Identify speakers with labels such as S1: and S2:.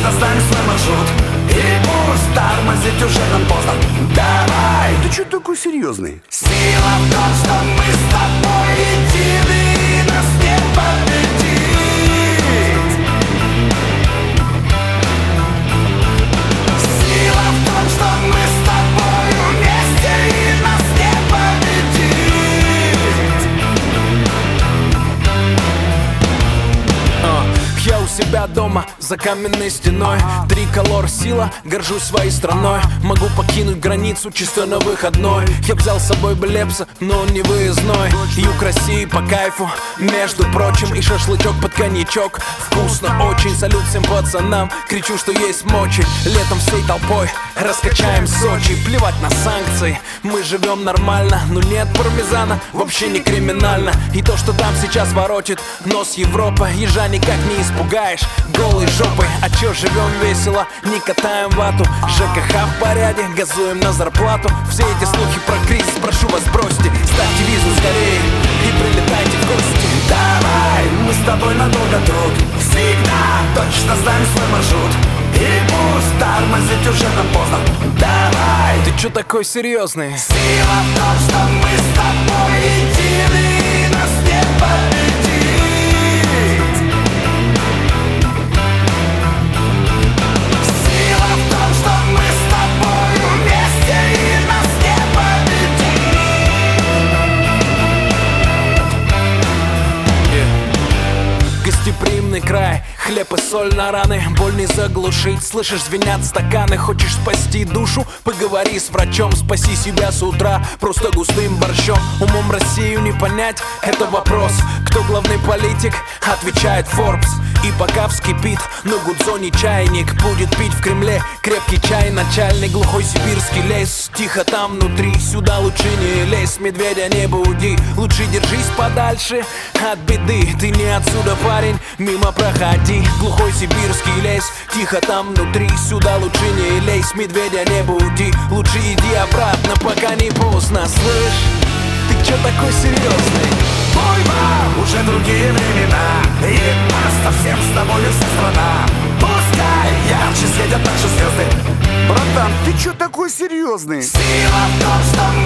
S1: точно знаем свой маршрут. И пусть тормозить уже нам поздно. Давай!
S2: Ты чё такой серьезный?
S1: Сила в том, что мы с тобой едины, и нас не победить. Сила в том, что мы с тобой вместе, и нас не победить.
S3: Я у себя дома, за каменной стеной. Триколор сила, горжусь своей страной. Могу покинуть границу чисто на выходной. Я взял с собой Блепса, но он не выездной. Юг России по кайфу, между прочим. И шашлычок под коньячок, вкусно очень. Салют всем пацанам, кричу, что есть мочи. Летом всей толпой раскачаем Сочи. Плевать на санкции, мы живем нормально. Но нет пармезана, вообще не криминально. И то, что там сейчас воротит нос Европа, ежа никак не испугаешь голой жопой. А чё, живем весело, не катаем вату. ЖКХ в порядке, газуем на зарплату. Все эти слухи про кризис, прошу вас, бросьте. Ставьте визу скорее и прилетайте в гости.
S1: Давай, мы с тобой надолго тут. Всегда точно знаем свой маршрут. И пусть тормозить уже нам поздно. Давай!
S3: Ты чё такой серьезный?
S1: Сила в том, что мы с тобой едины, и нас не победить. Сила в том, что мы с тобой вместе, и нас не победить.
S3: Гостеприимный край, хлеб и соль на раны, боль не заглушить. Слышишь, звенят стаканы, хочешь спасти душу? Поговори с врачом, спаси себя с утра просто густым борщом. Умом Россию не понять, это вопрос. Кто главный политик? Отвечает Forbes. И пока вскипит на гудзоне чайник, будет пить в Кремле крепкий чай начальник. Глухой сибирский лес, тихо там внутри, сюда лучше не лезь, медведя не буди. Лучше держись подальше от беды, ты не отсюда, парень, мимо проходи. Глухой сибирский лес, тихо там внутри, сюда лучше не лезь, медведя не буди. Лучше иди обратно, пока не поздно, слышь? Ты чё такой серьезный?
S1: Буйва, уже другие времена, и нас совсем с тобою вся страна. Пускай ярче светят наши звезды.
S2: Братан, ты чё такой серьезный?
S1: Сила в том, что